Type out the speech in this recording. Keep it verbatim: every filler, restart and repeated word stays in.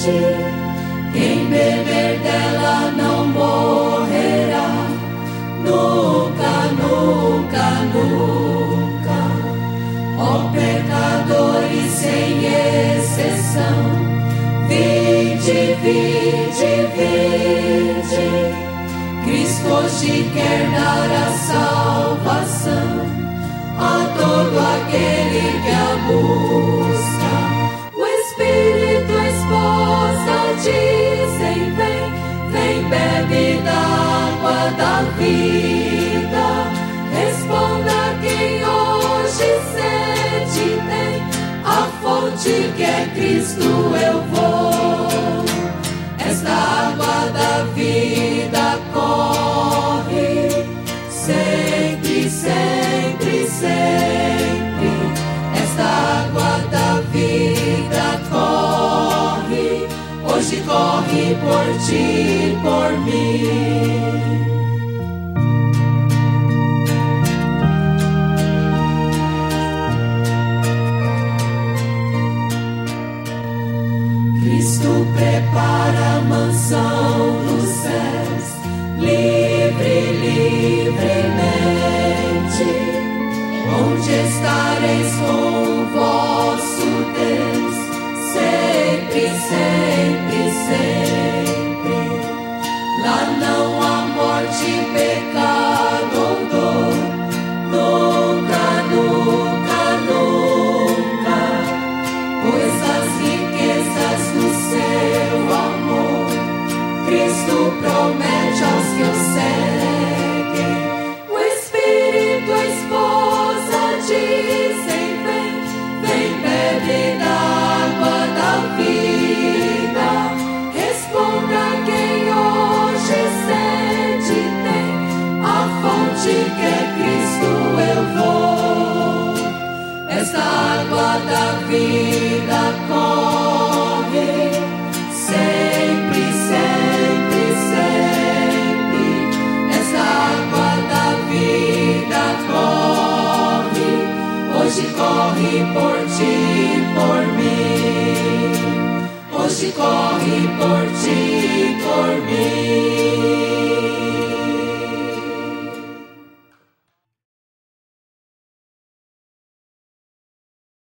Quem beber dela não morrerá, nunca, nunca, nunca. Ó pecadores sem exceção, vinde, vinde, vinde. Cristo hoje quer dar a salvação a todo aquele que a busca. O Espírito e a esposa dizem: vem, vem, bebe da água da vida. Responda quem hoje sede tem, a fonte que é Cristo eu vou. Esta água da vida corre sempre, sempre, sempre. Esta água da vida corre, hoje corre por ti, por mim. Cristo prepara a mansão nos céus, livre, livremente, onde estareis com o vosso Deus, sempre, sempre, sempre. Lá não há morte, pecado ou dor, nunca, nunca, nunca, pois as riquezas do seu amor Cristo promete aos que o seguem. O Espírito e a esposa dizem: vem, vem, bebe da água da vida. Responda quem hoje sede tem, a fonte que é Cristo eu vou. Esta água da vida